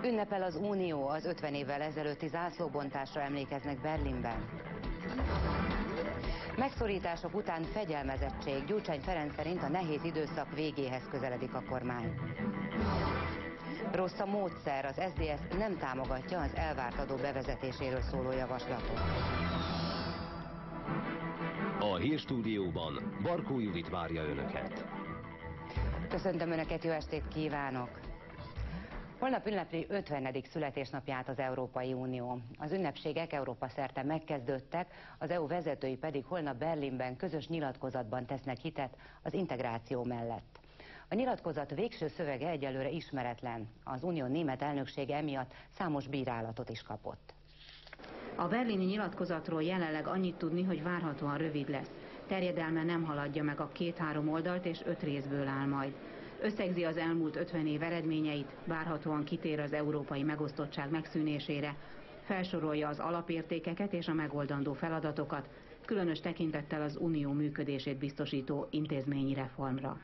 Ünnepel az Unió, az 50 évvel ezelőtti zászlóbontásra emlékeznek Berlinben. Megszorítások után fegyelmezettség. Gyurcsány Ferenc szerint a nehéz időszak végéhez közeledik a kormány. Rossz a módszer, az SZDSZ nem támogatja az elvárt adó bevezetéséről szóló javaslatot. A Hírstúdióban Barkó Judit várja Önöket. Köszöntöm Önöket, jó estét kívánok! Holnap ünnepli 50. születésnapját az Európai Unió. Az ünnepségek Európa szerte megkezdődtek, az EU vezetői pedig holnap Berlinben közös nyilatkozatban tesznek hitet az integráció mellett. A nyilatkozat végső szövege egyelőre ismeretlen. Az unió német elnöksége emiatt számos bírálatot is kapott. A berlini nyilatkozatról jelenleg annyit tudni, hogy várhatóan rövid lesz. Terjedelme nem haladja meg a 2-3 oldalt és 5 részből áll majd. Összegzi az elmúlt 50 év eredményeit, várhatóan kitér az európai megosztottság megszűnésére, felsorolja az alapértékeket és a megoldandó feladatokat, különös tekintettel az unió működését biztosító intézményi reformra.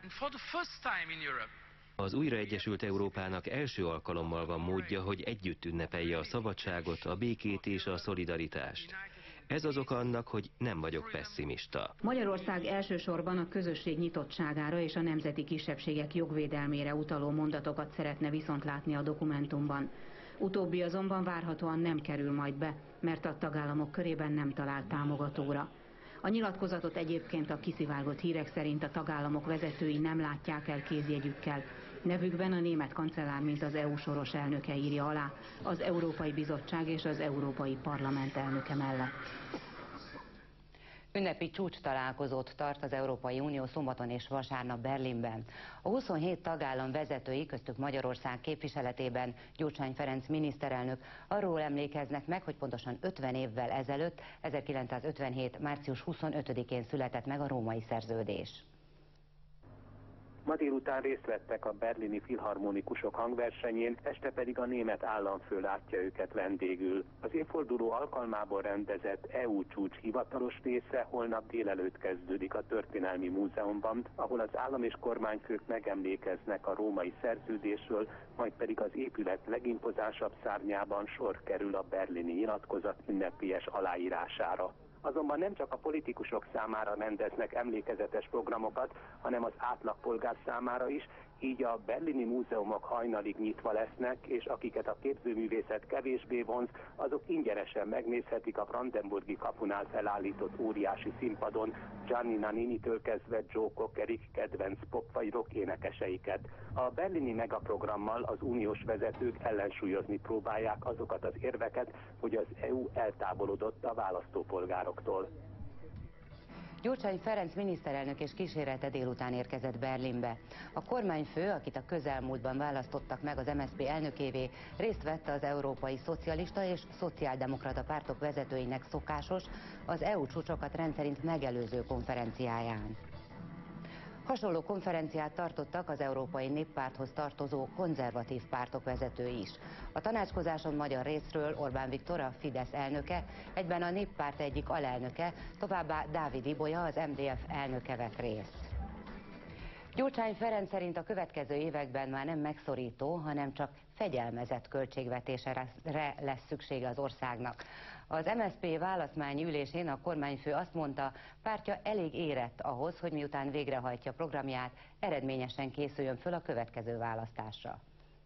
Az újraegyesült Európának első alkalommal van módja, hogy együtt ünnepelje a szabadságot, a békét és a szolidaritást. Ez az oka annak, hogy nem vagyok pesszimista. Magyarország elsősorban a közösség nyitottságára és a nemzeti kisebbségek jogvédelmére utaló mondatokat szeretne viszont látni a dokumentumban. Utóbbi azonban várhatóan nem kerül majd be, mert a tagállamok körében nem talált támogatóra. A nyilatkozatot egyébként a kiszivárgott hírek szerint a tagállamok vezetői nem látják el kézjegyükkel. Nevükben a német kancellár, mint az EU soros elnöke írja alá, az Európai Bizottság és az Európai Parlament elnöke mellett. Ünnepi csúcstalálkozót tart az Európai Unió szombaton és vasárnap Berlinben. A 27 tagállam vezetői, köztük Magyarország képviseletében Gyurcsány Ferenc miniszterelnök arról emlékeznek meg, hogy pontosan 50 évvel ezelőtt, 1957. március 25-én született meg a római szerződés. Ma délután részt vettek a berlini filharmonikusok hangversenyén, este pedig a német államfő látja őket vendégül. Az évforduló alkalmából rendezett EU csúcs hivatalos része holnap délelőtt kezdődik a Történelmi Múzeumban, ahol az állam és kormányfők megemlékeznek a római szerződésről, majd pedig az épület legimpozásabb szárnyában sor kerül a berlini nyilatkozat ünnepélyes aláírására. Azonban nem csak a politikusok számára rendeznek emlékezetes programokat, hanem az átlagpolgár számára is, így a berlini múzeumok hajnalig nyitva lesznek, és akiket a képzőművészet kevésbé vonz, azok ingyenesen megnézhetik a Brandenburgi kapunál felállított óriási színpadon Gianni Nannini-től kezdve Joe Cockerig kedvenc pop vagy rock énekeseiket. A berlini megaprogrammal az uniós vezetők ellensúlyozni próbálják azokat az érveket, hogy az EU eltávolodott a választópolgároktól. Gyurcsány Ferenc miniszterelnök és kísérete délután érkezett Berlinbe. A kormányfő, akit a közelmúltban választottak meg az MSZP elnökévé, részt vett az európai szocialista és szociáldemokrata pártok vezetőinek szokásos, az EU csúcsokat rendszerint megelőző konferenciáján. Hasonló konferenciát tartottak az Európai Néppárthoz tartozó konzervatív pártok vezetői is. A tanácskozáson magyar részről Orbán Viktor, a Fidesz elnöke, egyben a Néppárt egyik alelnöke, továbbá Dávid Ibolya, az MDF elnöke vett részt. Gyurcsány Ferenc szerint a következő években már nem megszorító, hanem csak fegyelmezett költségvetésre lesz szüksége az országnak. Az MSZP választmányi ülésén a kormányfő azt mondta, pártja elég érett ahhoz, hogy miután végrehajtja programját, eredményesen készüljön föl a következő választásra.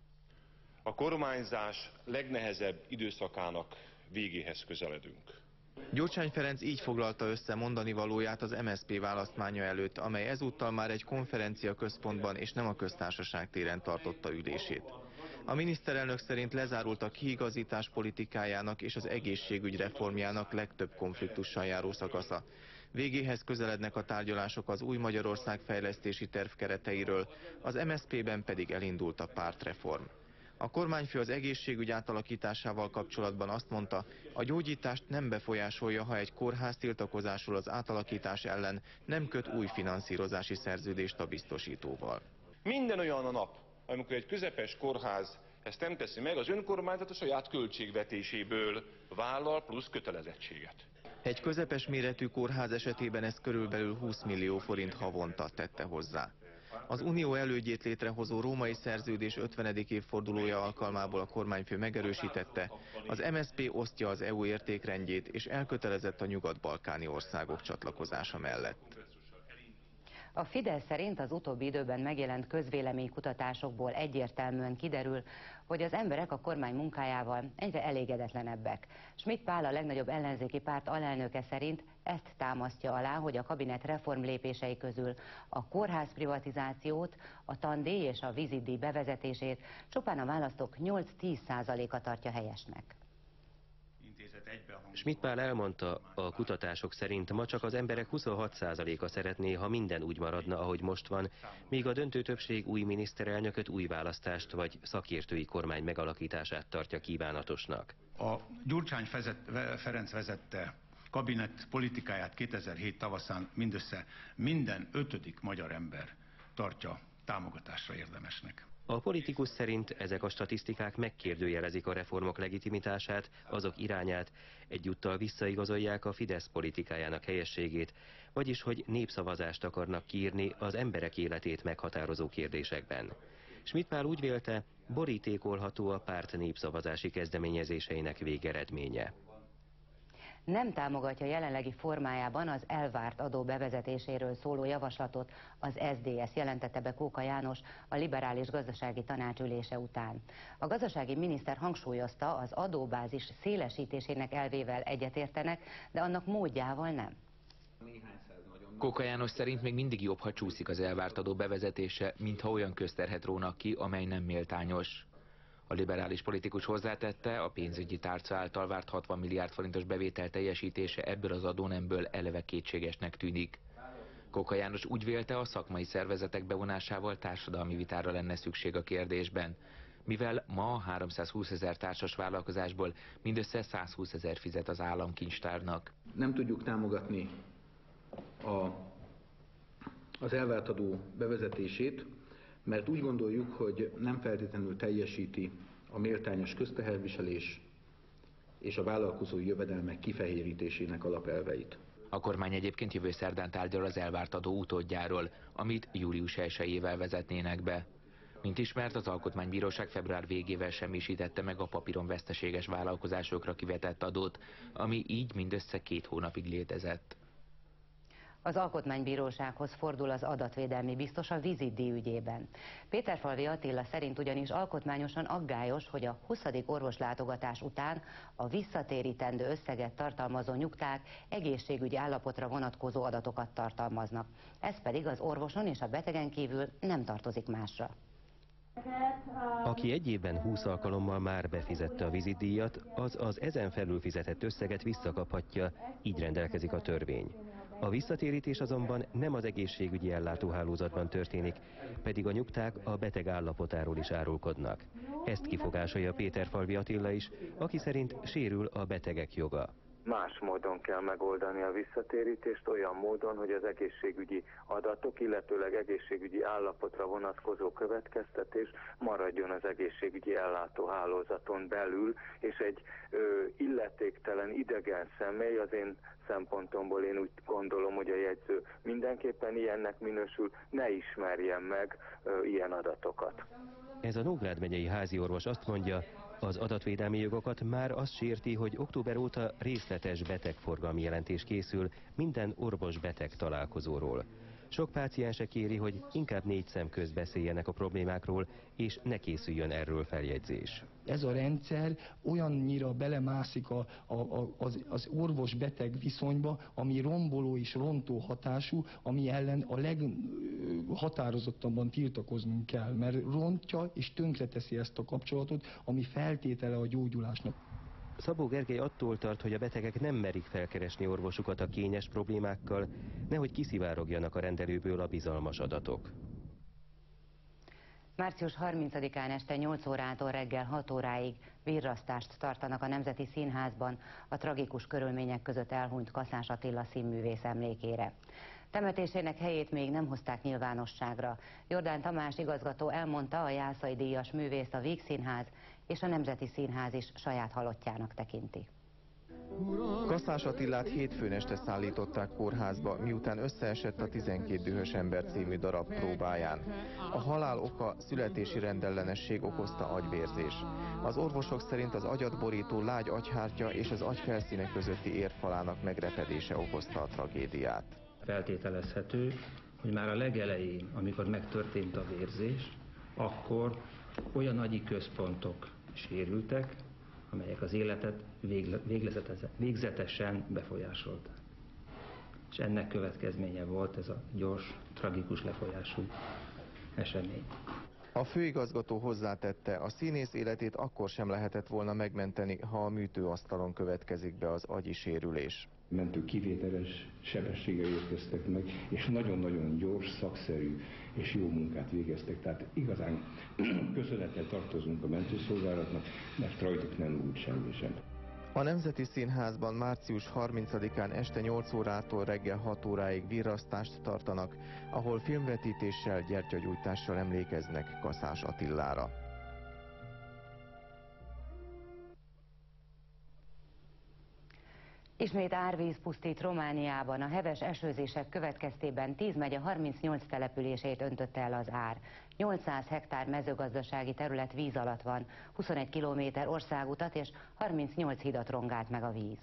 A kormányzás legnehezebb időszakának végéhez közeledünk. Gyurcsány Ferenc így foglalta össze mondani valóját az MSZP választmánya előtt, amely ezúttal már egy konferencia központban és nem a Köztársaság téren tartotta ülését. A miniszterelnök szerint lezárult a kiigazítás politikájának és az egészségügy reformjának legtöbb konfliktussal járó szakasza. Végéhez közelednek a tárgyalások az új Magyarország fejlesztési terv kereteiről, az MSZP-ben pedig elindult a pártreform. A kormányfő az egészségügy átalakításával kapcsolatban azt mondta, a gyógyítást nem befolyásolja, ha egy kórház tiltakozásul az átalakítás ellen nem köt új finanszírozási szerződést a biztosítóval. Minden olyan a nap, amikor egy közepes kórház ezt nem teszi meg, az önkormányzat a saját költségvetéséből vállal plusz kötelezettséget. Egy közepes méretű kórház esetében ez körülbelül 20 millió forint havonta, tette hozzá. Az unió elődjét létrehozó római szerződés 50. évfordulója alkalmából a kormányfő megerősítette, az MSZP osztja az EU értékrendjét és elkötelezett a nyugat-balkáni országok csatlakozása mellett. A Fidesz szerint az utóbbi időben megjelent közvéleménykutatásokból egyértelműen kiderül, hogy az emberek a kormány munkájával egyre elégedetlenebbek. Schmidt Pál, a legnagyobb ellenzéki párt alelnöke szerint ezt támasztja alá, hogy a kabinet reformlépései közül a kórház privatizációt, a tandíj és a vízidíj bevezetését csupán a választók 8-10%-a tartja helyesnek. Schmidt Pál elmondta, a kutatások szerint ma csak az emberek 26%-a szeretné, ha minden úgy maradna, ahogy most van, míg a döntő többség új miniszterelnököt, új választást vagy szakértői kormány megalakítását tartja kívánatosnak. A Gyurcsány Ferenc vezette kabinet politikáját 2007 tavaszán mindössze minden 5. magyar ember tartja támogatásra érdemesnek. A politikus szerint ezek a statisztikák megkérdőjelezik a reformok legitimitását, azok irányát, egyúttal visszaigazolják a Fidesz politikájának helyességét, vagyis hogy népszavazást akarnak kiírni az emberek életét meghatározó kérdésekben. Schmidt Pál úgy vélte, borítékolható a párt népszavazási kezdeményezéseinek végeredménye. Nem támogatja jelenlegi formájában az elvárt adó bevezetéséről szóló javaslatot az SZDSZ, jelentette be Kóka János a liberális gazdasági tanácsülése után. A gazdasági miniszter hangsúlyozta, az adóbázis szélesítésének elvével egyetértenek, de annak módjával nem. Kóka János szerint még mindig jobb, ha csúszik az elvárt adó bevezetése, mintha olyan közterhet rónak ki, amely nem méltányos. A liberális politikus hozzátette, a pénzügyi tárca által várt 60 milliárd forintos bevétel teljesítése ebből az adónemből eleve kétségesnek tűnik. Kóka János úgy vélte, a szakmai szervezetek bevonásával társadalmi vitára lenne szükség a kérdésben, mivel ma 320 000 társas vállalkozásból mindössze 120 000 fizet az államkincstárnak. Nem tudjuk támogatni az elvárt adó bevezetését, mert úgy gondoljuk, hogy nem feltétlenül teljesíti a méltányos közteherviselés és a vállalkozói jövedelmek kifehérítésének alapelveit. A kormány egyébként jövő szerdán tárgyal az elvárt adó utódjáról, amit július 1-ével vezetnének be. Mint ismert, az Alkotmánybíróság február végével semmisítette meg a papíron veszteséges vállalkozásokra kivetett adót, ami így mindössze 2 hónapig létezett. Az Alkotmánybírósághoz fordul az adatvédelmi biztos a vízidíj ügyében. Péterfalvi Attila szerint ugyanis alkotmányosan aggályos, hogy a 20. orvoslátogatás után a visszatérítendő összeget tartalmazó nyugták egészségügyi állapotra vonatkozó adatokat tartalmaznak. Ez pedig az orvoson és a betegen kívül nem tartozik másra. Aki egy évben 20 alkalommal már befizette a vízidíjat, az ezen felül fizetett összeget visszakaphatja, így rendelkezik a törvény. A visszatérítés azonban nem az egészségügyi ellátóhálózatban történik, pedig a nyugták a beteg állapotáról is árulkodnak. Ezt kifogásolja Péterfalvi Attila is, aki szerint sérül a betegek joga. Más módon kell megoldani a visszatérítést, olyan módon, hogy az egészségügyi adatok, illetőleg egészségügyi állapotra vonatkozó következtetés maradjon az egészségügyi ellátóhálózaton belül, és egy illetéktelen idegen személy, az én szempontomból én úgy gondolom, hogy a jegyző mindenképpen ilyennek minősül, ne ismerjen meg ilyen adatokat. Ez a Nógrád megyei háziorvos azt mondja, az adatvédelmi jogokat már azt sérti, hogy október óta részletes betegforgalmi jelentés készül minden orvos-beteg találkozóról. Sok páciense kéri, hogy inkább 4 szem közt beszéljenek a problémákról, és ne készüljön erről feljegyzés. Ez a rendszer olyannyira belemászik az orvos-beteg viszonyba, ami romboló és rontó hatású, ami ellen a leghatározottabban tiltakoznunk kell, mert rontja és tönkreteszi ezt a kapcsolatot, ami feltétele a gyógyulásnak. Szabó Gergely attól tart, hogy a betegek nem merik felkeresni orvosukat a kényes problémákkal, nehogy kiszivárogjanak a rendelőből a bizalmas adatok. Március 30-án este 8 órától reggel 6 óráig virrasztást tartanak a Nemzeti Színházban a tragikus körülmények között elhunyt Kaszás Attila színművész emlékére. Temetésének helyét még nem hozták nyilvánosságra. Jordán Tamás igazgató elmondta, a Jászai díjas művészt a Vígszínház és a Nemzeti Színház is saját halottjának tekinti. Kaszás Attilát hétfőn este szállították kórházba, miután összeesett a 12 dühös ember című darab próbáján. A halál oka születési rendellenesség okozta agyvérzés. Az orvosok szerint az agyat borító lágy agyhártya és az agyfelszíne közötti érfalának megrepedése okozta a tragédiát. Feltételezhető, hogy már a legelején, amikor megtörtént a vérzés, akkor olyan agyi központok sérültek, amelyek az életet végzetesen befolyásolták. És ennek következménye volt ez a gyors, tragikus lefolyású esemény. A főigazgató hozzátette, a színész életét akkor sem lehetett volna megmenteni, ha a műtőasztalon következik be az agyi sérülés. Mentők kivételes sebességgel érkeztek meg, és nagyon-nagyon gyors, szakszerű és jó munkát végeztek. Tehát igazán köszönettel tartozunk a mentőszolgálatnak, mert rajtuk nem múlt semmi sem. A Nemzeti Színházban március 30-án este 8 órától reggel 6 óráig virrasztást tartanak, ahol filmvetítéssel, gyertyagyújtással emlékeznek Kaszás Attilára. Ismét árvíz pusztít Romániában. A heves esőzések következtében 10 megye 38 települését öntötte el az ár. 800 hektár mezőgazdasági terület víz alatt van, 21 kilométer országutat és 38 hidat rongált meg a víz.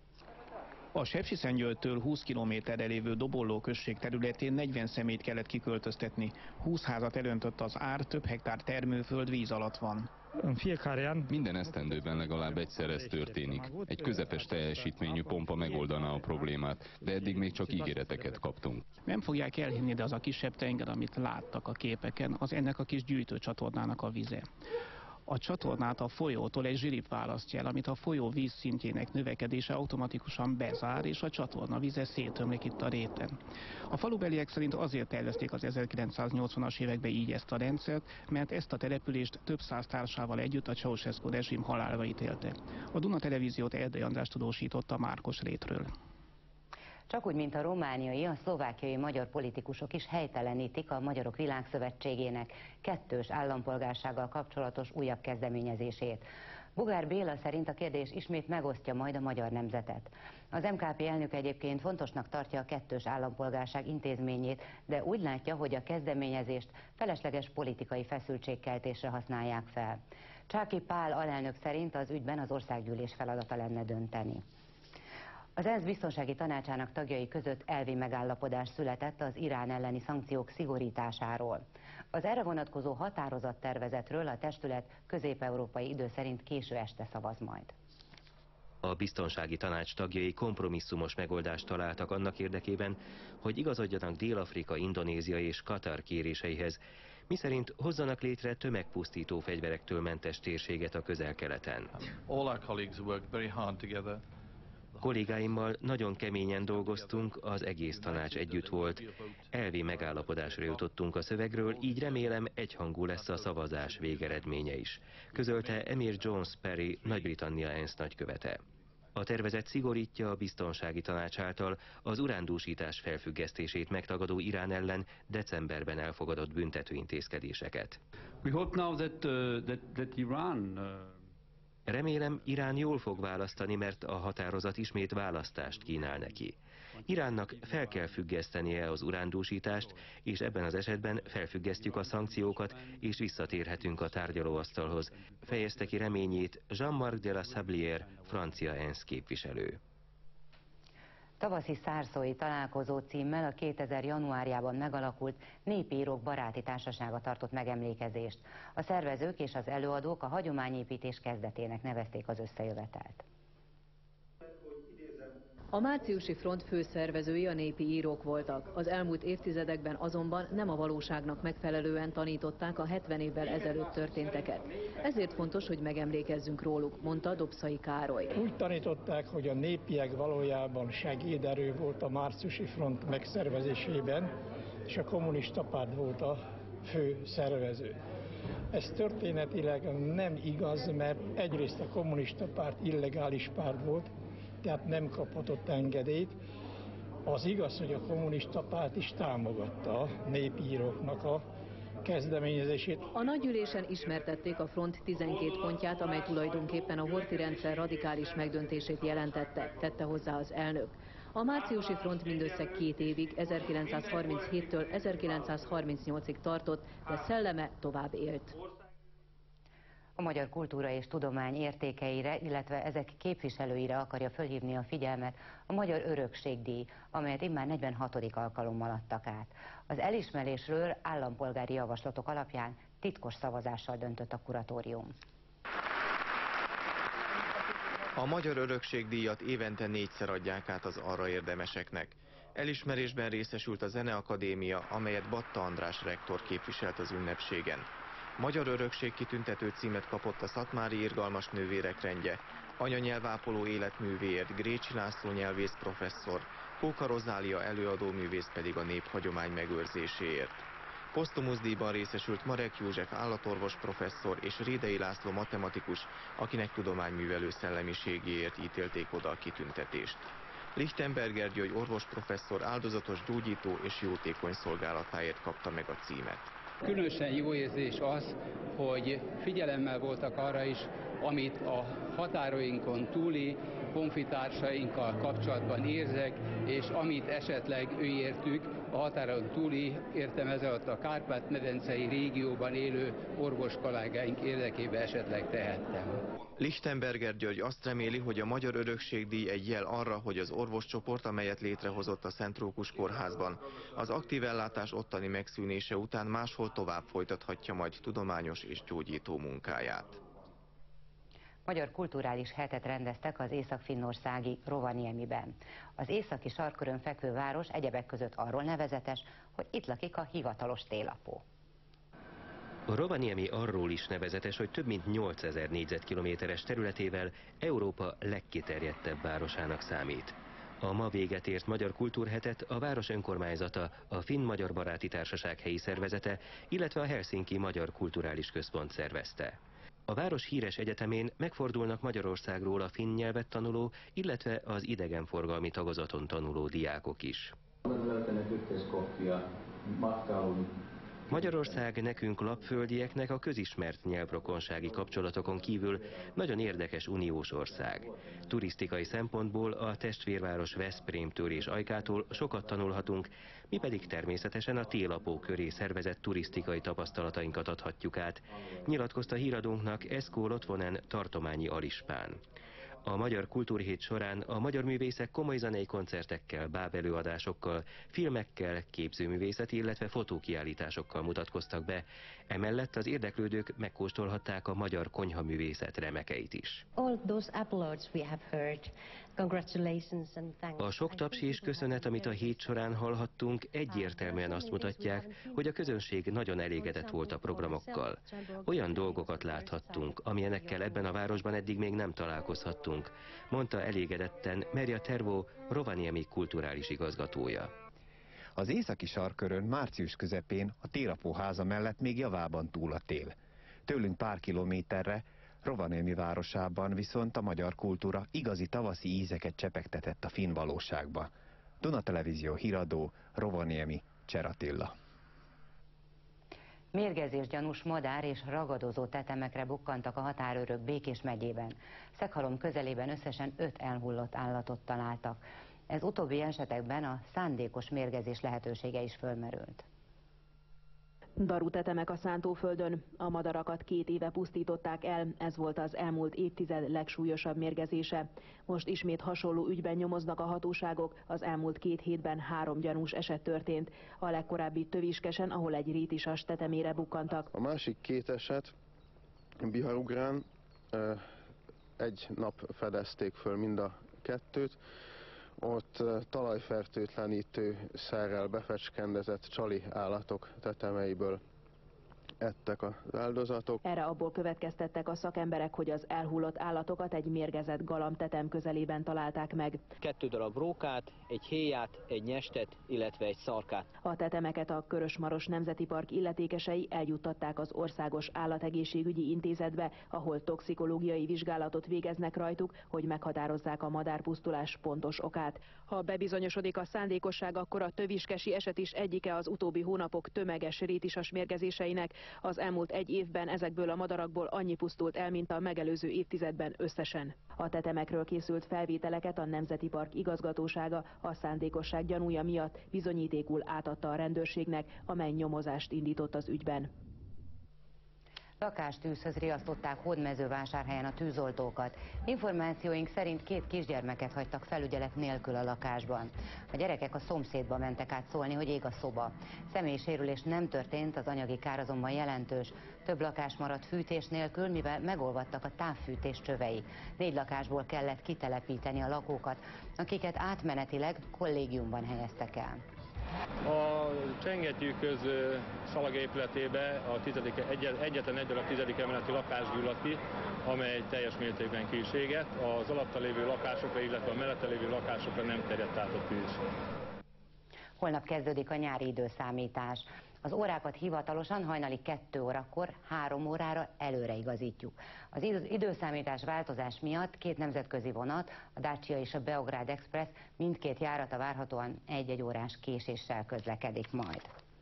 A Sepsiszentgyörgytől 20 kilométerre lévő Dobolló község területén 40 személyt kellett kiköltöztetni. 20 házat elöntött az ár, több hektár termőföld víz alatt van. Minden esztendőben legalább egyszer ez történik. Egy közepes teljesítményű pompa megoldaná a problémát, de eddig még csak ígéreteket kaptunk. Nem fogják elhinni, de az a kisebb tenger, amit láttak a képeken, az ennek a kis gyűjtőcsatornának a vize. A csatornát a folyótól egy zsilip választja el, amit a folyó vízszintjének növekedése automatikusan bezár, és a csatorna vize szétömlik itt a réten. A falubeliek szerint azért tervezték az 1980-as években így ezt a rendszert, mert ezt a települést több száz társával együtt a Ceausescu rezsim halálra ítélte. A Duna Televíziót Erdei András tudósította Márkos rétről. Csak úgy, mint a romániai, a szlovákiai magyar politikusok is helytelenítik a Magyarok Világszövetségének kettős állampolgársággal kapcsolatos újabb kezdeményezését. Bugár Béla szerint a kérdés ismét megosztja majd a magyar nemzetet. Az MKP elnök egyébként fontosnak tartja a kettős állampolgárság intézményét, de úgy látja, hogy a kezdeményezést felesleges politikai feszültségkeltésre használják fel. Csáky Pál alelnök szerint az ügyben az országgyűlés feladata lenne dönteni. Az ENSZ biztonsági tanácsának tagjai között elvi megállapodás született az Irán elleni szankciók szigorításáról. Az erre vonatkozó határozattervezetről a testület közép-európai idő szerint késő este szavaz majd. A biztonsági tanács tagjai kompromisszumos megoldást találtak annak érdekében, hogy igazodjanak Dél-Afrika, Indonézia és Katar kéréseihez, miszerint hozzanak létre tömegpusztító fegyverektől mentes térséget a Közel-Keleten. Kollégáimmal nagyon keményen dolgoztunk, az egész tanács együtt volt. Elvi megállapodásra jutottunk a szövegről, így remélem egyhangú lesz a szavazás végeredménye is, közölte Emir Jones Perry, Nagy-Britannia ENSZ nagykövete. A tervezet szigorítja a biztonsági tanács által az urándúsítás felfüggesztését megtagadó Irán ellen decemberben elfogadott büntetőintézkedéseket. Remélem, Irán jól fog választani, mert a határozat ismét választást kínál neki. Iránnak fel kell függesztenie az urándúsítást, és ebben az esetben felfüggesztjük a szankciókat, és visszatérhetünk a tárgyalóasztalhoz, fejezte ki reményét Jean-Marc de la Sablière, francia ENSZ képviselő. Tavaszi szárszói találkozó címmel a 2000 januárjában megalakult Népi Írók Baráti Társasága tartott megemlékezést. A szervezők és az előadók a hagyományépítés kezdetének nevezték az összejövetelt. A márciusi front főszervezői a népi írók voltak. Az elmúlt évtizedekben azonban nem a valóságnak megfelelően tanították a 70 évvel ezelőtt történteket. Ezért fontos, hogy megemlékezzünk róluk, mondta Dobszai Károly. Úgy tanították, hogy a népiek valójában segéderő volt a márciusi front megszervezésében, és a kommunista párt volt a fő szervező. Ez történetileg nem igaz, mert egyrészt a kommunista párt illegális párt volt, tehát nem kaphatott engedélyt. Az igaz, hogy a kommunista párt is támogatta a népi íróknak a kezdeményezését. A nagygyűlésen ismertették a front 12 pontját, amely tulajdonképpen a horthy rendszer radikális megdöntését jelentette, tette hozzá az elnök. A márciusi front mindössze 2 évig, 1937-től 1938-ig tartott, de szelleme tovább élt. A magyar kultúra és tudomány értékeire, illetve ezek képviselőire akarja fölhívni a figyelmet a Magyar Örökségdíj, amelyet immár 46. alkalommal adtak át. Az elismerésről állampolgári javaslatok alapján titkos szavazással döntött a kuratórium. A Magyar Örökségdíjat évente 4-szer adják át az arra érdemeseknek. Elismerésben részesült a Zeneakadémia, amelyet Batta András rektor képviselt az ünnepségen. Magyar Örökség kitüntető címet kapott a Szatmári Irgalmas Nővérek rendje, anyanyelvápoló életművéért Grécsi László nyelvész professzor, Kóka Rozália előadóművész pedig a néphagyomány megőrzéséért. Posztumusz díjban részesült Marek József állatorvos professzor és Rédei László matematikus, akinek tudományművelő szellemiségéért ítélték oda a kitüntetést. Lichtenberger György orvosprofesszor áldozatos gyógyító és jótékony szolgálatáért kapta meg a címet. Különösen jó érzés az, hogy figyelemmel voltak arra is, amit a határainkon túli honfitársainkkal kapcsolatban érzek, és amit esetleg őértük a határon túli, értem ez alatt a Kárpát-medencei régióban élő orvos kollégáink érdekében esetleg tehettem. Lichtenberger György azt reméli, hogy a Magyar Örökségdíj egy jel arra, hogy az orvoscsoport, amelyet létrehozott a Szent Rókus Kórházban, az aktív ellátás ottani megszűnése után máshol tovább folytathatja majd tudományos és gyógyító munkáját. Magyar kulturális hetet rendeztek az észak-finnországi Rovaniemiben. Az északi sarkkörön fekvő város egyebek között arról nevezetes, hogy itt lakik a hivatalos télapó. A Rovaniemi arról is nevezetes, hogy több mint 8000 négyzetkilométeres területével Európa legkiterjedtebb városának számít. A ma véget ért Magyar Kultúrhetet a város önkormányzata, a Finn-Magyar Baráti Társaság helyi szervezete, illetve a Helsinki Magyar Kulturális Központ szervezte. A város híres egyetemén megfordulnak Magyarországról a finn nyelvet tanuló, illetve az idegenforgalmi tagozaton tanuló diákok is. Magyarország nekünk lapföldieknek a közismert nyelvrokonsági kapcsolatokon kívül nagyon érdekes uniós ország. Turisztikai szempontból a testvérváros Veszprémtől és Ajkától sokat tanulhatunk, mi pedig természetesen a télapó köré szervezett turisztikai tapasztalatainkat adhatjuk át, nyilatkozta híradónknak Eszkó Lotvonen tartományi alispán. A Magyar Kultúrhét során a magyar művészek komoly zenei koncertekkel, bábelőadásokkal, filmekkel, képzőművészeti, illetve fotókiállításokkal mutatkoztak be. Emellett az érdeklődők megkóstolhatták a magyar konyhaművészet remekeit is. A sok taps és köszönet, amit a hét során hallhattunk, egyértelműen azt mutatják, hogy a közönség nagyon elégedett volt a programokkal. Olyan dolgokat láthattunk, amilyenekkel ebben a városban eddig még nem találkozhattunk, mondta elégedetten Merja Tervo, Rovaniemi kulturális igazgatója. Az északi sarkkörön március közepén a télapóháza mellett még javában túl a tél. Tőlünk pár kilométerre, Rovaniemi városában viszont a magyar kultúra igazi tavaszi ízeket csepegtetett a finn valóságba. Duna Televízió híradó, Rovaniemi, Cser Attila. Mérgezésgyanús madár és ragadozó tetemekre bukkantak a határőrök Békés megyében. Szeghalom közelében összesen 5 elhullott állatot találtak. Ez utóbbi esetekben a szándékos mérgezés lehetősége is fölmerült. Darutetemek a Szántóföldön. A madarakat 2 éve pusztították el, ez volt az elmúlt évtized legsúlyosabb mérgezése. Most ismét hasonló ügyben nyomoznak a hatóságok, az elmúlt 2 hétben 3 gyanús eset történt. A legkorábbi Töviskesen, ahol egy rétisas tetemére bukkantak. A másik 2 eset Biharugrán, egy nap fedezték föl mind a 2-t. Ott talajfertőtlenítő szerrel befecskendezett csali állatok tetemeiből ettek az áldozatok. Erre abból következtettek a szakemberek, hogy az elhullott állatokat egy mérgezett galamtetem közelében találták meg. 2 darab rókát, egy héját, egy nyestet, illetve egy szarkát. A tetemeket a Körös-Maros Nemzeti Park illetékesei eljuttatták az Országos Állategészségügyi Intézetbe, ahol toxikológiai vizsgálatot végeznek rajtuk, hogy meghatározzák a madárpusztulás pontos okát. Ha bebizonyosodik a szándékosság, akkor a töviskesi eset is egyike az utóbbi hónapok tömeges rétisas mérgezéseinek. Az elmúlt 1 évben ezekből a madarakból annyi pusztult el, mint a megelőző évtizedben összesen. A tetemekről készült felvételeket a Nemzeti Park igazgatósága a szándékosság gyanúja miatt bizonyítékul átadta a rendőrségnek, amely nyomozást indított az ügyben. Lakástűzhöz riasztották Hódmezővásárhelyen a tűzoltókat. Információink szerint 2 kisgyermeket hagytak felügyelet nélkül a lakásban. A gyerekek a szomszédba mentek át szólni, hogy ég a szoba. Személysérülés nem történt, az anyagi kár azonban jelentős. Több lakás maradt fűtés nélkül, mivel megolvadtak a távfűtés csövei. 4 lakásból kellett kitelepíteni a lakókat, akiket átmenetileg kollégiumban helyeztek el. A Csengettyűköz szalaga épületébe egyetlen egy darab 10. emeleti lakás gyulladt ki, amely teljes mértékben kiségett. Az alatta lévő lakásokra, illetve a mellette lévő lakásokra nem terjedt át a tűz. Holnap kezdődik a nyári időszámítás. Az órákat hivatalosan hajnali 2 órakor 3 órára előreigazítjuk. Az időszámítás változás miatt 2 nemzetközi vonat, a Dacia és a Beograd Express mindkét járata várhatóan 1-1 órás késéssel közlekedik majd.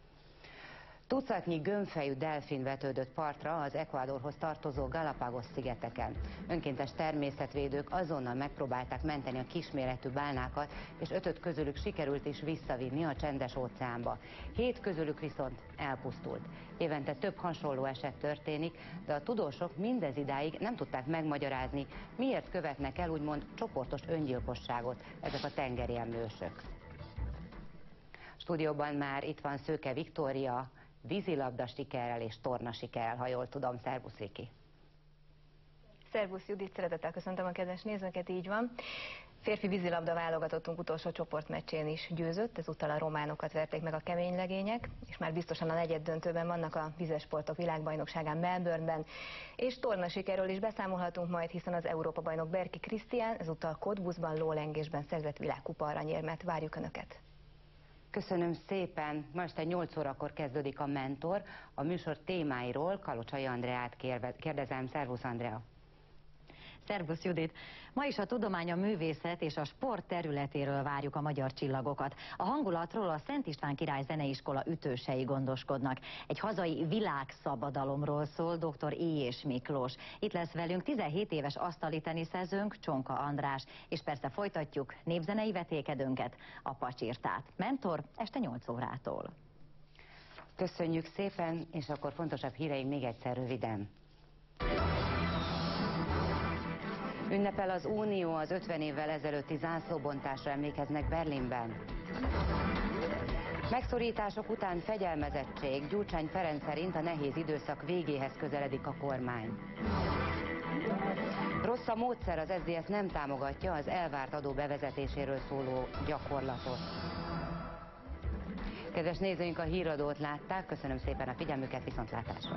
Tucatnyi gömbfejű delfin vetődött partra az Ecuadorhoz tartozó Galápagos-szigeteken. Önkéntes természetvédők azonnal megpróbálták menteni a kisméretű bálnákat, és 5 közülük sikerült is visszavinni a Csendes-óceánba. 7 közülük viszont elpusztult. Évente több hasonló eset történik, de a tudósok mindezidáig nem tudták megmagyarázni, miért követnek el úgymond csoportos öngyilkosságot ezek a tengeri emlősök. A stúdióban már itt van Szőke Viktória, vízilabda sikerrel és torna sikerrel, ha jól tudom. Szervusz, Viki! Szervusz, Judit, szeretettel köszöntöm a kedves nézőket, így van. Férfi vízilabda válogatottunk utolsó csoportmeccsén is győzött, ezúttal a románokat verték meg a kemény legények, és már biztosan a negyeddöntőben vannak a vízesportok világbajnokságán Melbourneben, és torna sikerről is beszámolhatunk majd, hiszen az Európa-bajnok Berki Krisztián ezúttal Cottbusban lólengésben szerzett világkupa aranyérmet. Várjuk Önöket! Köszönöm szépen! Ma este 8 órakor kezdődik a Mentor. A műsor témáiról Kalocsai Andreát kérdezem. Szervusz, Andrea! Szervusz, Judit! Ma is a tudomány, a művészet és a sport területéről várjuk a magyar csillagokat. A hangulatról a Szent István Király Zeneiskola ütősei gondoskodnak. Egy hazai világszabadalomról szól dr. És Miklós. Itt lesz velünk 17 éves asztali teniszezőnk, Csonka András, és persze folytatjuk népzenei vetékedőnket, a Pacsirtát. Mentor este 8 órától. Köszönjük szépen, és akkor fontosabb híreink még egyszer röviden. Ünnepel az Unió, az 50 évvel ezelőtti zászlóbontásra emlékeznek Berlinben. Megszorítások után fegyelmezettség, Gyurcsány Ferenc szerint a nehéz időszak végéhez közeledik a kormány. Rossz a módszer, az SZDSZ nem támogatja az elvárt adó bevezetéséről szóló gyakorlatot. Kedves nézőink, a híradót látták, köszönöm szépen a figyelmüket, viszontlátásra!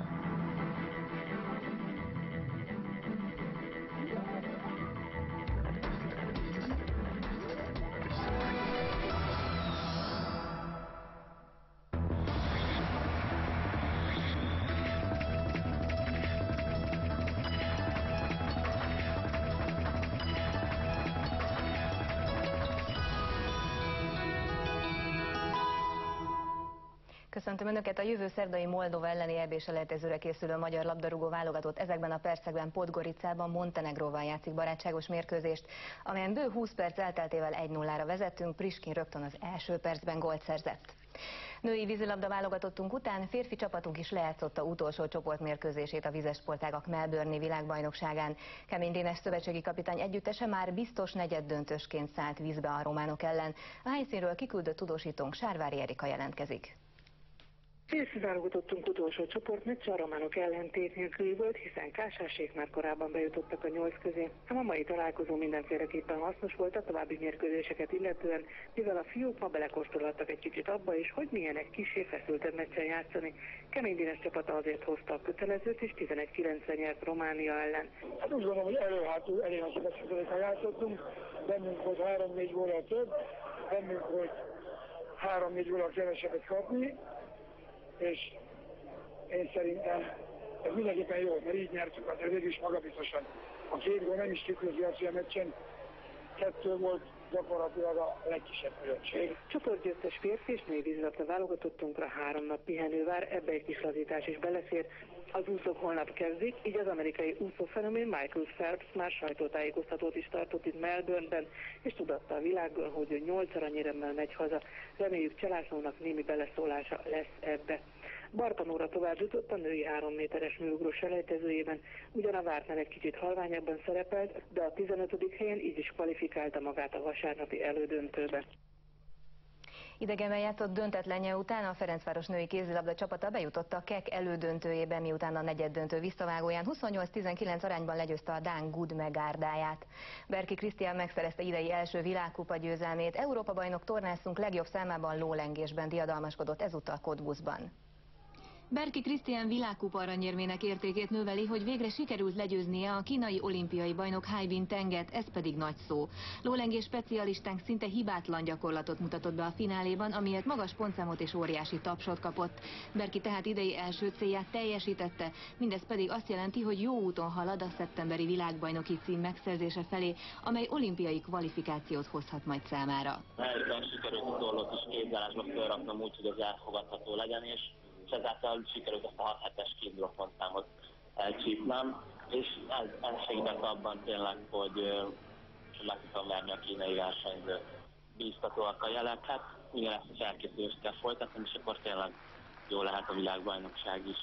Köszöntöm Önöket! A jövő szerdai Moldova elleni EB-selejtezőre készülő magyar labdarúgó válogatott ezekben a percekben Podgoricában Montenegróval játszik barátságos mérkőzést, amelyen bő 20 perc elteltével 1-0-ra vezettünk, Priskin rögtön az első percben gólt szerzett. Női vízilabda válogatottunk után férfi csapatunk is lejátszotta utolsó csoportmérkőzését a vízesportágak Melbourne-i világbajnokságán. Kemény Dénes szövetségi kapitány együttese már biztos negyeddöntősként szállt vízbe a románok ellen. A helyszínről kiküldött tudósítónk Sárvári Erika jelentkezik. Összeválogotottunk utolsó csoportmeccs a románok ellen tét nélküli volt, hiszen Kásásék már korábban bejutottak a 8 közé. A mai találkozó mindenféleképpen hasznos volt a további mérkőzéseket illetően, mivel a fiúk ma belekóstolhattak egy kicsit abba is, hogy milyenek kissé feszültebb meccsen játszani. Kemény Dénes csapata azért hozta a kötelezőt, és 11-9-re nyert Románia ellen. Hát úgy gondolom, hogy elő-hátul elég nagy sebességekkel játszottunk, bennünk volt 3-4 gólral több, bennünk volt 3-4 gólral kevesebbet kapni, és én szerintem ez mindenképpen jó, mert így nyertük, azért végül is magabiztosan. A 2 gól nem is tükrözi azt, hogy a meccsen 2 volt gyakorlatilag a legkisebb különbség. Csoportgyőztes férfi és női vízilabda válogatottunkra 3 nap pihenő vár, ebbe egy kis lazítás is belefér. Az úszók holnap kezdik, így az amerikai úszófenomén Michael Phelps már sajtótájékoztatót is tartott itt Melbourneben, és tudatta a világból, hogy ő 8 aranyéremmel megy haza. Reméljük Cselászlónak némi beleszólása lesz ebbe. Barta Nóra tovább jutott a női 3 méteres műugró selejtezőjében, ugyan a vártnál egy kicsit halványabban szerepelt, de a 15. helyen így is kvalifikálta magát a vasárnapi elődöntőbe. Idegenben játszott döntetlenje után a Ferencváros női kézilabda csapata bejutott a KEK elődöntőjébe, miután a negyeddöntő visszavágóján 28-19 arányban legyőzte a dán Gudme gárdáját. Berki Krisztián megszerezte idei első világkupa győzelmét, Európa-bajnok tornászunk legjobb számában lólengésben diadalmaskodott, ezúttal Cottbusban. Berki Krisztián világkupa aranyérmének értékét növeli, hogy végre sikerült legyőznie a kínai olimpiai bajnok Hai Bin Tenget, ez pedig nagy szó. Lólengés specialistánk szinte hibátlan gyakorlatot mutatott be a fináléban, amiért magas pontszámot és óriási tapsot kapott. Berki tehát idei első célját teljesítette, mindez pedig azt jelenti, hogy jó úton halad a szeptemberi világbajnoki cím megszerzése felé, amely olimpiai kvalifikációt hozhat majd számára. Helyben sikerült a tollot is kézzelásba felraknom úgy, hogy az elfogadható legyen, és ezáltal sikerült ezt a 6-7-es kiinduló pontszámot elcsípnem, és ez segített abban tényleg, hogy meg tudtam verni a kínai versenyzőt. Bíztatóak a jelek, hát igen, ezt a felkészülést kell folytatni, és akkor tényleg jó lehet a világbajnokság is.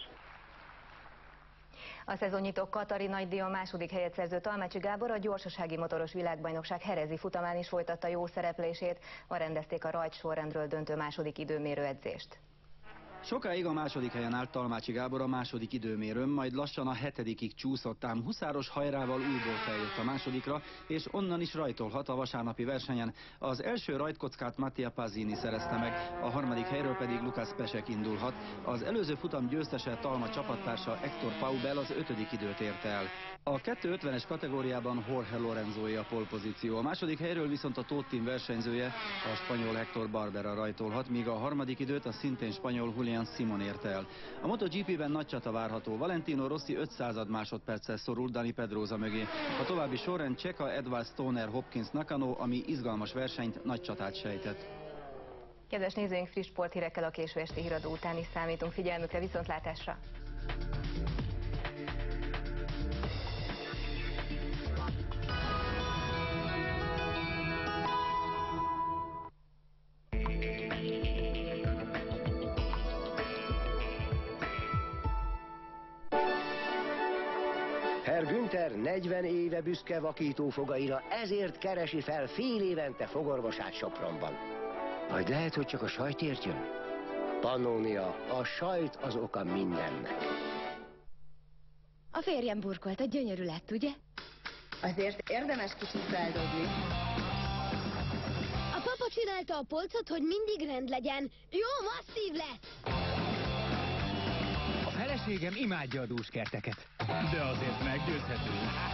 A szezonnyitó katari nagydíjon második helyet szerző Talmácsi Gábor a gyorsasági motoros világbajnokság herezi futamán is folytatta jó szereplését, ma rendezték a rajtsorrendről döntő második időmérő edzést. Sokáig a második helyen állt Talmácsi Gábor a második időmérőn, majd lassan a 7. csúszott, ám huszáros hajrával újból feljött a másodikra, és onnan is rajtolhat a vasárnapi versenyen. Az első rajtkockát Mattia Pazzini szerezte meg, a harmadik helyről pedig Lukács Pesek indulhat. Az előző futam győztese Talma csapattársa Hector Paubel az 5. időt érte el. A 250-es kategóriában Jorge Lorenzóé a polpozíció. A második helyről viszont a Tóth Team versenyzője, a spanyol Héctor Barbera rajtolhat, míg a harmadik időt a szintén spanyol Julián Simon érte el. A MotoGP-ben nagy csata várható. Valentino Rossi 500 másodperccel szorul Dani Pedrosa mögé. A további sorrend Cseka, Edvard Stoner, Hopkins, Nakano, ami izgalmas versenyt, nagy csatát sejtett. Kedves nézőink, friss sporthírekkel a késő esti híradó után is számítunk figyelmükre, viszontlátásra! Herr Günther 40 éve büszke vakítófogaira, ezért keresi fel fél évente fogorvosát Sopronban. Vagy lehet, hogy csak a sajtért jön? Pannónia, a sajt az oka mindennek. A férjem burkolta, gyönyörű lett, ugye? Azért érdemes kicsit feldobni. A papa csinálta a polcot, hogy mindig rend legyen. Jó, masszív lesz! A feleségem imádja a dúskerteket, de azért meggyőzhető.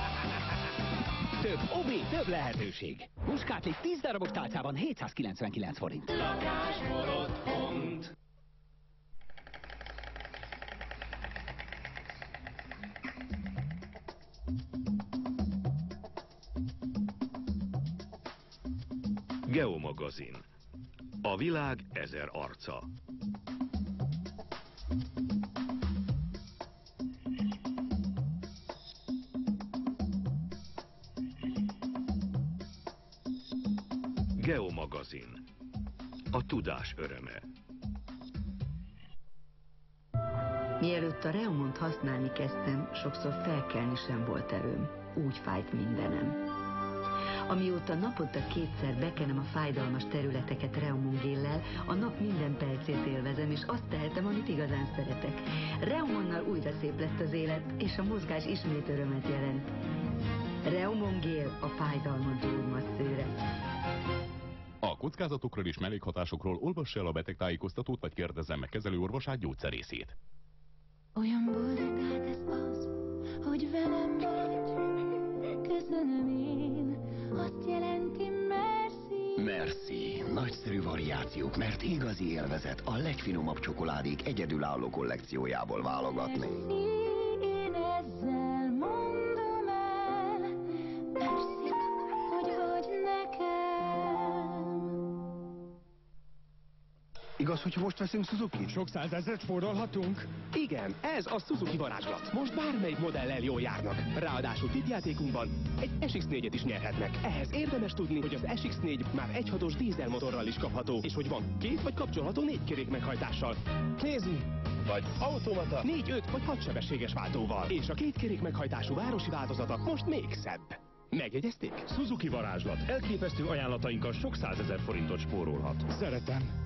Több obi, több lehetőség. Muskátli 10 darabos tálcában 799 forint. Lakásból otthont. Geomagazin. A világ 1000 arca. Geomagazin. A tudás öröme. Mielőtt a Reumont használni kezdtem, sokszor felkelni sem volt erőm. Úgy fájt mindenem. Amióta naponta 2-szer bekenem a fájdalmas területeket Reumon géllel, a nap minden percét élvezem, és azt tehetem, amit igazán szeretek. Reumonnal újra szép lett az élet, és a mozgás ismét örömet jelent. Reumon gél a fájdalmat gyógymasszőre. A kockázatokról és mellékhatásokról olvassa el a betegtájékoztatót, vagy kérdezzen meg kezelőorvosát, gyógyszerészét. Olyan boldog hát ez az, hogy velem vagy. Köszönöm én, azt jelenti merci. Merci. Nagyszerű variációk, mert igazi élvezet a legfinomabb csokoládék egyedülálló kollekciójából válogatni. Merci, én ezzel mondom el. Merci, hogy vagy nekem. Igaz, hogy most veszünk Suzuki? Sok százezret spórolhatunk? Igen, ez a Suzuki varázslat. Most bármelyik modellel jól járnak. Ráadásul tippjátékunkban egy SX4-et is nyerhetnek. Ehhez érdemes tudni, hogy az SX4 már 1.6-os dízelmotorral is kapható, és hogy van 2 vagy kapcsolható 4 kerék meghajtással. Nézni! Vagy automata 4, 5 vagy 6 sebességes váltóval. És a 2 kerék meghajtású városi változata most még szebb. Megjegyezték? Suzuki varázslat. Elképesztő ajánlatainkkal sok 100 000 forintot spórolhat. Szeretem.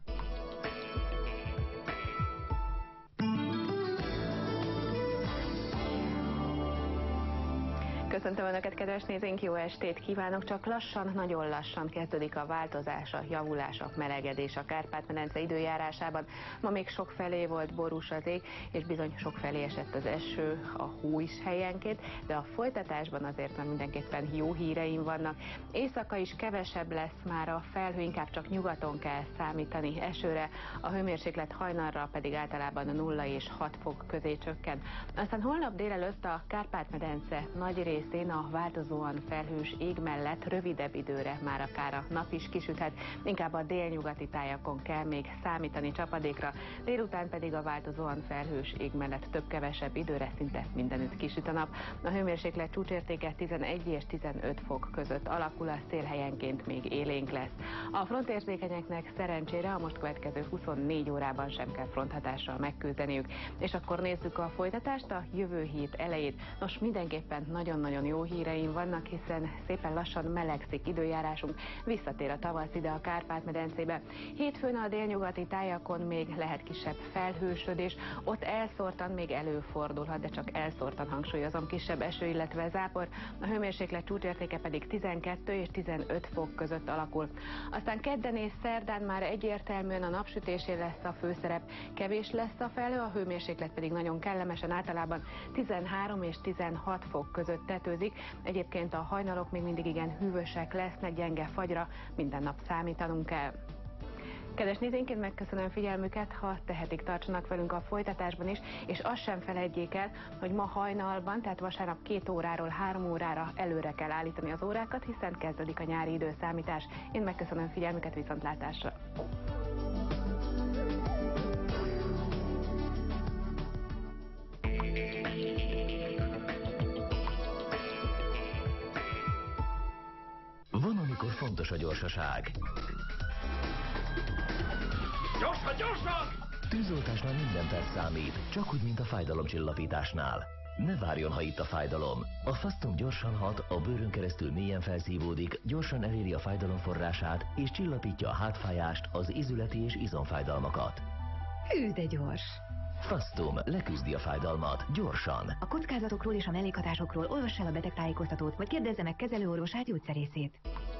Köszöntöm Önöket, kedves nézőink, jó estét kívánok! Csak lassan, nagyon lassan kezdődik a változás, a javulás, a melegedés a Kárpát-medence időjárásában. Ma még sokfelé volt borús az ég, és bizony sokfelé esett az eső, a hó is helyenként, de a folytatásban azért már mindenképpen jó híreim vannak. Éjszaka is kevesebb lesz már a felhő, inkább csak nyugaton kell számítani esőre, a hőmérséklet hajnalra pedig általában 0 és 6 fok közé csökken. Aztán holnap délelőtt a Kárpát-medence nagy részén a változóan felhős ég mellett rövidebb időre már akár a nap is kisüthet, inkább a délnyugati tájakon kell még számítani csapadékra, délután pedig a változóan felhős ég mellett több-kevesebb időre szinte mindenütt kisüt a nap. A hőmérséklet csúcsértéke 11 és 15 fok között alakul, a szél helyenként még élénk lesz. A frontérzékenyeknek szerencsére a most következő 24 órában sem kell fronthatással megküzdeniük. És akkor nézzük a folytatást, a jövő hét elejét. Nos, mindenképpen nagyon jó híreim vannak, hiszen szépen lassan melegszik időjárásunk, visszatér a tavasz ide a Kárpát-medencébe. Hétfőn a délnyugati tájakon még lehet kisebb felhősödés, ott elszórtan még előfordulhat, de csak elszórtan hangsúlyozom, kisebb eső, illetve zápor, a hőmérséklet csúcsértéke pedig 12 és 15 fok között alakul. Aztán kedden és szerdán már egyértelműen a napsütésé lesz a főszerep, kevés lesz a felhő, a hőmérséklet pedig nagyon kellemesen általában 13 és 16 fok között tetőzik. Egyébként a hajnalok még mindig igen hűvösek lesznek, gyenge fagyra minden nap számítanunk kell. Kedves nézőink, megköszönöm figyelmüket, ha tehetik, tartsanak velünk a folytatásban is, és azt sem felejtjék el, hogy ma hajnalban, tehát vasárnap 2 óráról 3 órára előre kell állítani az órákat, hiszen kezdődik a nyári időszámítás. Én megköszönöm figyelmüket, viszontlátásra! Van, amikor fontos a gyorsaság. Gyorsan, gyorsan! Tűzoltásnál minden perc számít, csak úgy, mint a fájdalomcsillapításnál. Ne várjon, ha itt a fájdalom. A Fastum gyorsan hat, a bőrön keresztül mélyen felszívódik, gyorsan eléri a fájdalom forrását, és csillapítja a hátfájást, az izületi és izomfájdalmakat. Hű, de gyors! Fastum leküzdi a fájdalmat gyorsan. A kockázatokról és a mellékhatásokról olvassa el a betegtájékoztatót, vagy kérdezze meg kezelőorvosát, gyógyszerészét.